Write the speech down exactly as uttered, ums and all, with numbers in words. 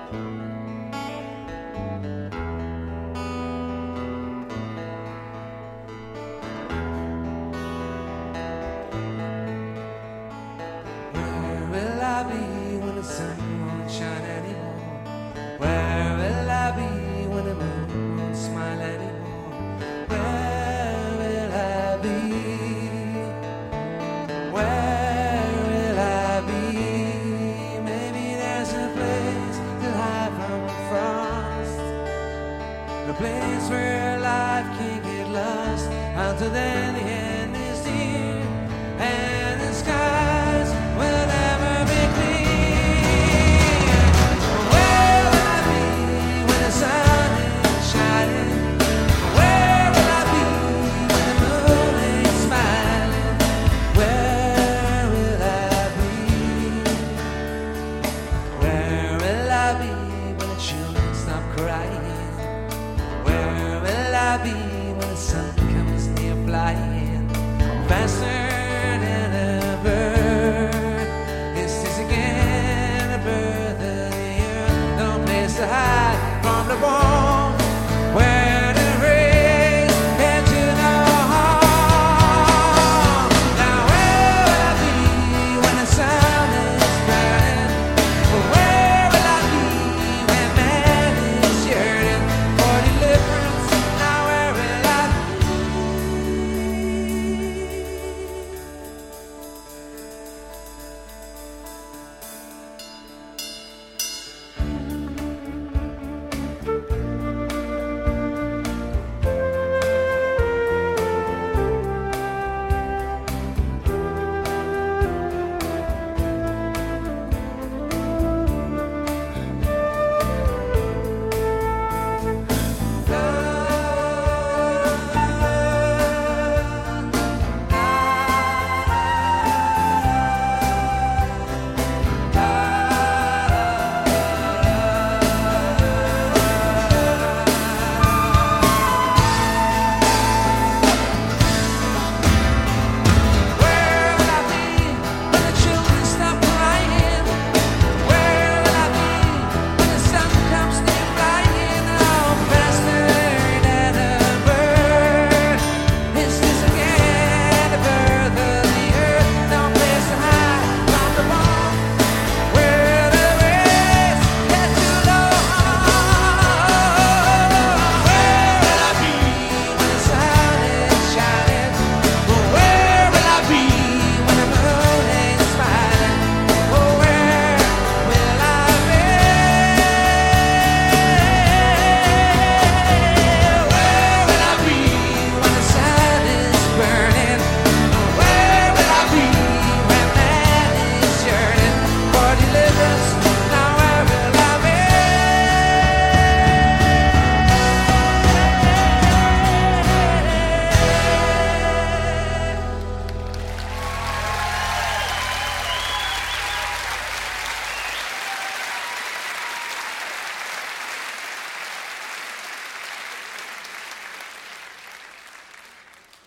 will I be when the sun won't shine anymore? Where will I be when the moon won't smile anymore? Where will I be? Where will I be? Maybe there's a place to hide from the frost, a place where life can't get lost until then the end is near and the skies will never be clear. Where will I be when the sun is shining? Where will I be when the moon ain't smiling? Where will I be? Where will I be when the children stop crying? Where will I be when the sun comes near flying faster than a bird? This is again a birth of the year, no place to hide from the war.